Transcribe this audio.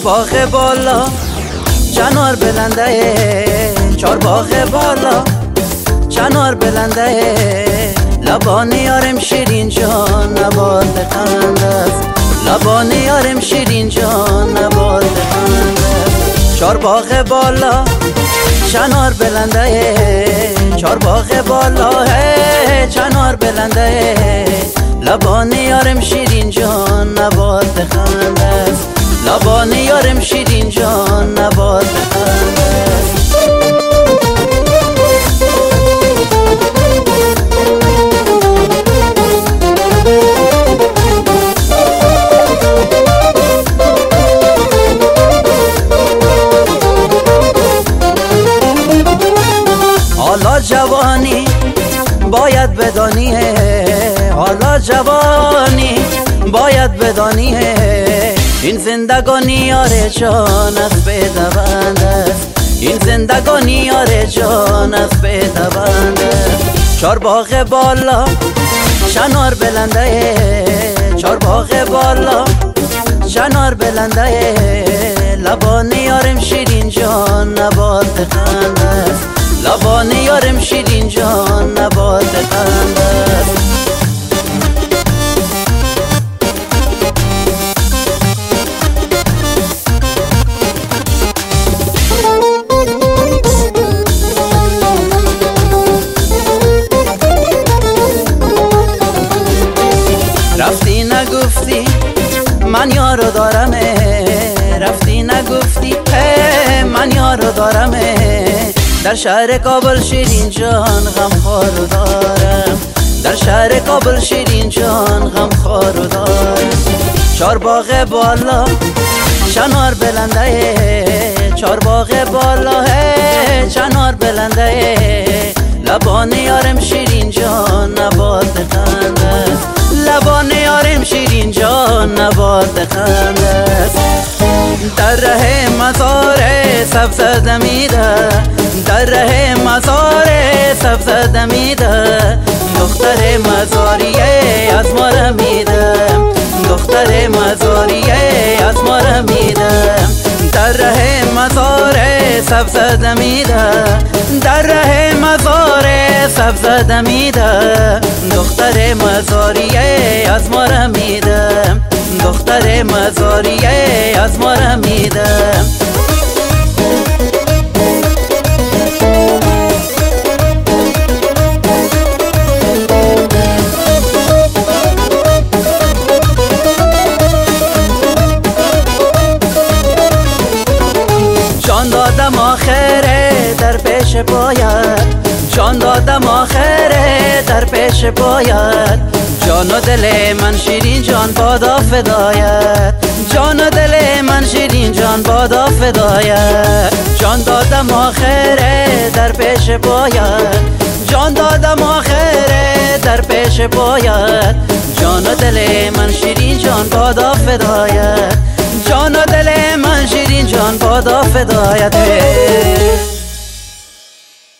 باغ بالا چنار بلنده، چار باغ بالا چنار بلنده، لبان یارم شیرین جان نبات خنده است، لبان یارم شیرین جان نبات خنده است. چار باغ بالا چنار بلنده، چار باغ بالا چنار بلنده، لبان یارم شیرین جان نبات خنده است، لبان یارم شیرین جان نبات خنده است. حالا جوانی باید بدانی، حالا جوانی باید بدانی، این زندگانی یار جان از بدوند است، این زندگانی یار جان از بدوند است. چار باغ بالا چنار بلنده، چار باغ بالا چنار بلنده، لبان یارم شیرین جان نبات خنده است، لبان یارم شیرین جان نبات خنده است. رفتی نگفتی من یارو دارمه، رفتی نگفتی من یارو دارمه، در شهر کابل شیرین جان غمخوارو دارم، در شهر کابل شیرین جان غمخوارو دارم. چار باغ بالا چنار بلنده، چار باغ بالا چنار بلنده، لبان یارم شیرین جان نبات خنده است، لبان یارم شیرین جان نبات خنده است. در ره مزار سبز دمیده، در ره مزار سبز دمیده، دختر مزاریه از ما رمیده، دختر مزاریه از ما رمیده، در ره مزار سبز دمیده، در ره مزار سبز دمیده، دختر مزاریه از ما رمیده، دختر مزاریه از ما رمیده. جان دادم آخره در پیش پایت، جان دادم آخره در پیش پایت، جان و دل من شیرین جان بادا فدایت، جان و دل من شیرین جان بادا فدایت. جان دادم آخره در پیش پایت، جان دادم آخره در پیش پایت، جان و دل من شیرین جان بادا فدایت، جان و دل من شیرین جان بادا فدایت.